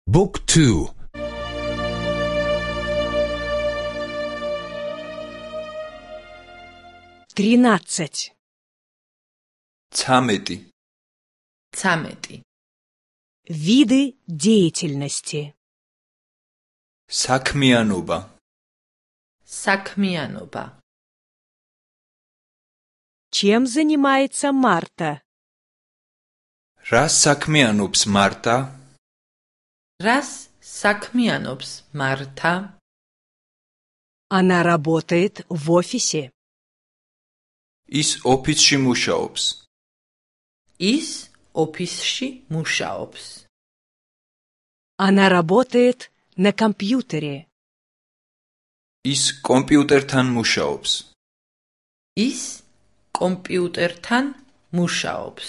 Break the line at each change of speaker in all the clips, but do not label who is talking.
Book 2.
13.
13.
13.
Виды деятельности.
საქმიანობა.
საქმიანობა.
Чем занимается Марта?
რას საქმიანობს მართა?
რას საქმიანობს მართა?
Она работает в офисе.
ის ოფისში მუშაობს.
ის ოფისში მუშაობს.
Она работает на компьютере.
ის კომპიუტერთან მუშაობს.
ის კომპიუტერთან მუშაობს.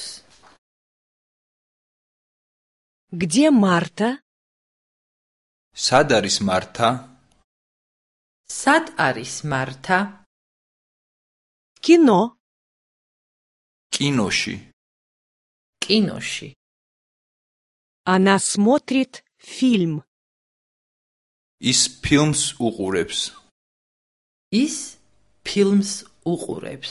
Где Марта?
სად არის მართა?
სად არის მართა?
Кино.
კინოში.
კინოში.
Она смотрит фильм.
ის ფილმს უყურებს.
ის ფილმს უყურებს.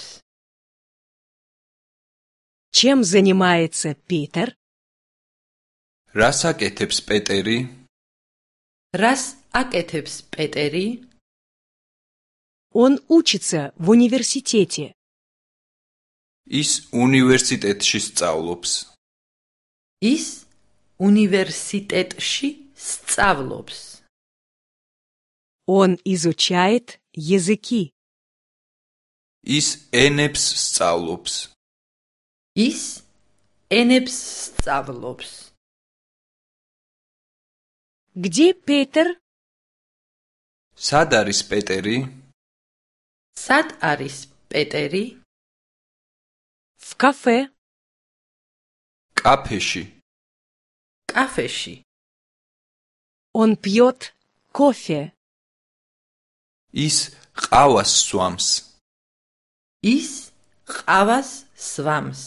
Чем занимается Питер?
რას აკეთებს პეტერი?
რას აკეთებს პეტერი?
Он учится в университете.
ის უნივერსიტეტში სწავლობს.
ის უნივერსიტეტში სწავლობს.
Он изучает языки.
ის ენებს სწავლობს.
ის ენებს სწავლობს.
Где Питер?
სად არის პეტერი?
სად არის პეტერი?
В кафе.
კაფეში.
კაფეში.
Он пьет кофе.
ის ყავას სვამს.
ის ყავას სვამს.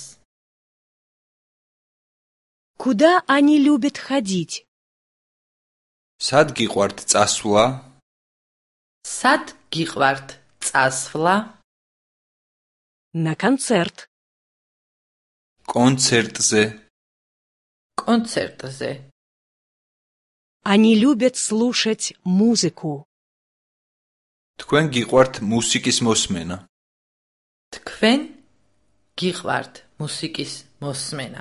Куда они любят ходить?
სად გიყვართ წასვლა?
სად გიყვართ წასვლა?
На концерт.
კონცერტზე.
კონცერტზე.
Они любят слушать музыку.
თქვენ გიყვართ მუსიკის მოსმენა?
თქვენ გიყვართ მუსიკის მოსმენა?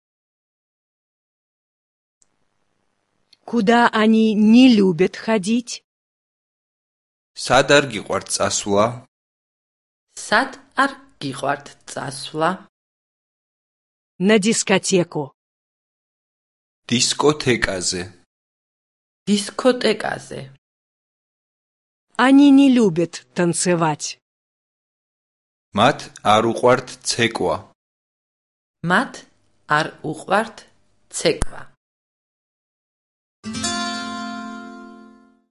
Куда они не любят ходить?
სად არ გიყვართ წასვლა?
სად არ გიყვართ წასვლა?
На дискотеку.
დისკოთეკაზე.
დისკოტეკაზე.
Они не любят танцевать.
მათ არ უყვართ ცეკვა.
მათ არ უყვართ ცეკვა.